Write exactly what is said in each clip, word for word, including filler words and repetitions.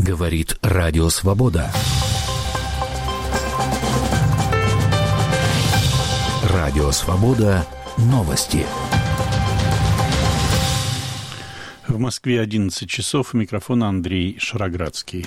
Говорит Радио Свобода. Радио Свобода. Новости. В Москве одиннадцать часов. У микрофона Андрей Шароградский.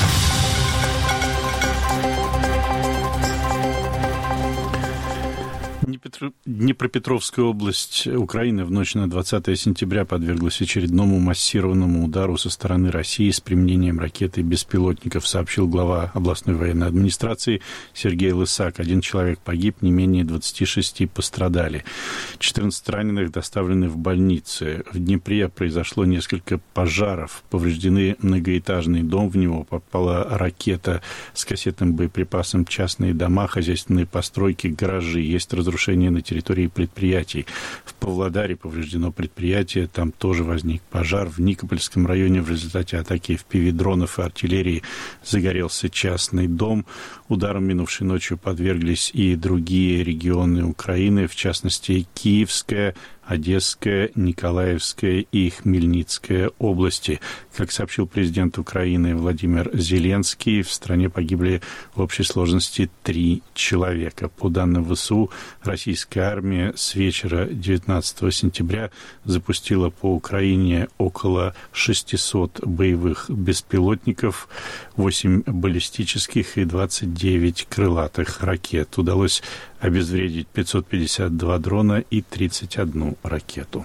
Днепропетровская область Украины в ночь на двадцатое сентября подверглась очередному массированному удару со стороны России с применением ракет и беспилотников, сообщил глава областной военной администрации Сергей Лысак. Один человек погиб, не менее двадцати шести пострадали. четырнадцать раненых доставлены в больницы. В Днепре произошло несколько пожаров. Повреждены многоэтажный дом, в него попала ракета с кассетным боеприпасом, частные дома, хозяйственные постройки, гаражи. Есть разрушения на территории предприятий. В Павлодаре повреждено предприятие, там тоже возник пожар. В Никопольском районе в результате атаки эф пи ви-дронов и артиллерии загорелся частный дом. Ударом минувшей ночью подверглись и другие регионы Украины, в частности, Киевская, Одесская, Николаевская и Хмельницкая области. Как сообщил президент Украины Владимир Зеленский, в стране погибли в общей сложности три человека. По данным вэ эс у, российская армия с вечера девятнадцатого сентября запустила по Украине около шестисот боевых беспилотников, восемь баллистических и двадцать девять крылатых ракет. Удалось обезвредить пятьсот пятьдесят два дрона и тридцать одну ракету.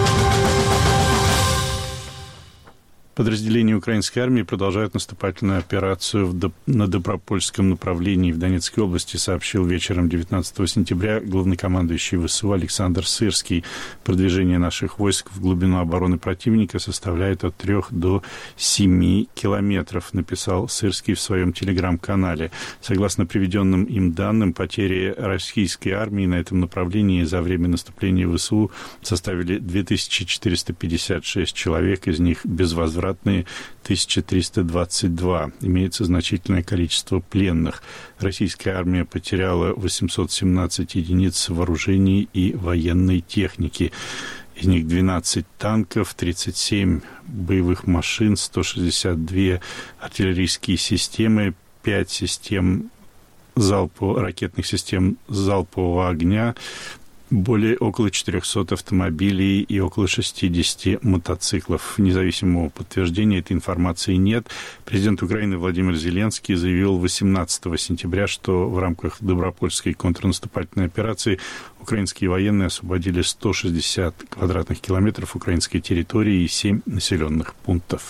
Подразделения украинской армии продолжают наступательную операцию в Доп... на Добропольском направлении в Донецкой области, сообщил вечером девятнадцатого сентября главнокомандующий вэ эс у Александр Сырский. Продвижение наших войск в глубину обороны противника составляет от трех до семи километров, написал Сырский в своем телеграм-канале. Согласно приведенным им данным, потери российской армии на этом направлении за время наступления вэ эс у составили две тысячи четыреста пятьдесят шесть человек, из них безвозвратно тысяча триста двадцать два. Имеется значительное количество пленных. Российская армия потеряла восемьсот семнадцать единиц вооружений и военной техники. Из них двенадцать танков, тридцать семь боевых машин, сто шестьдесят две артиллерийские системы, пять систем залпо, ракетных систем залпового огня, более около четырехсот автомобилей и около шестидесяти мотоциклов. Независимого подтверждения этой информации нет. Президент Украины Владимир Зеленский заявил восемнадцатого сентября, что в рамках Добропольской контрнаступательной операции украинские военные освободили сто шестьдесят квадратных километров украинской территории и семь населенных пунктов.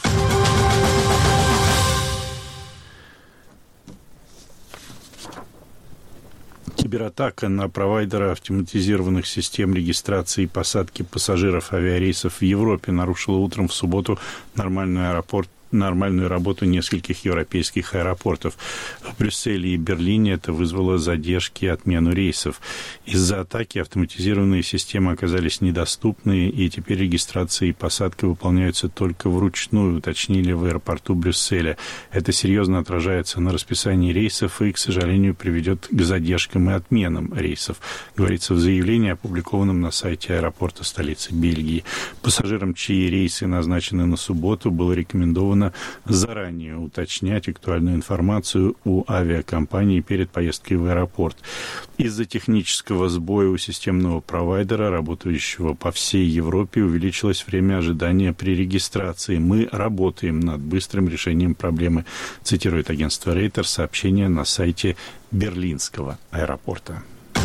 Кибератака на провайдера автоматизированных систем регистрации и посадки пассажиров авиарейсов в Европе нарушила утром в субботу нормальный аэропорт нормальную работу нескольких европейских аэропортов. В Брюсселе и Берлине это вызвало задержки и отмену рейсов. Из-за атаки автоматизированные системы оказались недоступны, и теперь регистрация и посадка выполняются только вручную, уточнили в аэропорту Брюсселя. Это серьезно отражается на расписании рейсов и, к сожалению, приведет к задержкам и отменам рейсов, говорится в заявлении, опубликованном на сайте аэропорта столицы Бельгии. Пассажирам, чьи рейсы назначены на субботу, было рекомендовано заранее уточнять актуальную информацию у авиакомпании перед поездкой в аэропорт. Из-за технического сбоя у системного провайдера, работающего по всей Европе, увеличилось время ожидания при регистрации. Мы работаем над быстрым решением проблемы, цитирует агентство Reuters сообщение на сайте Берлинского аэропорта.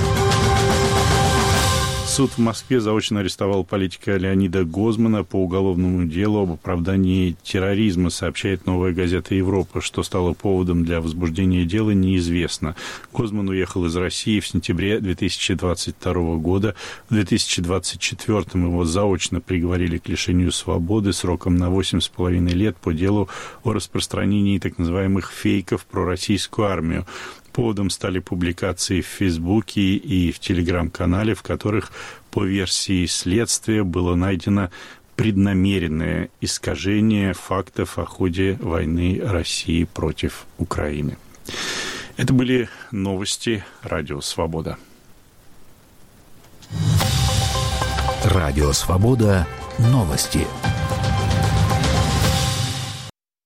Суд в Москве заочно арестовал политика Леонида Гозмана по уголовному делу об оправдании терроризма, сообщает «Новая газета Европа». Что стало поводом для возбуждения дела, неизвестно. Гозман уехал из России в сентябре две тысячи двадцать второго года. В две тысячи двадцать четвёртом его заочно приговорили к лишению свободы сроком на восемь с половиной лет по делу о распространении так называемых фейков про российскую армию. Поводом стали публикации в Фейсбуке и в Телеграм-канале, в которых, по версии следствия, было найдено преднамеренное искажение фактов о ходе войны России против Украины. Это были новости Радио Свобода. Радио Свобода. Новости.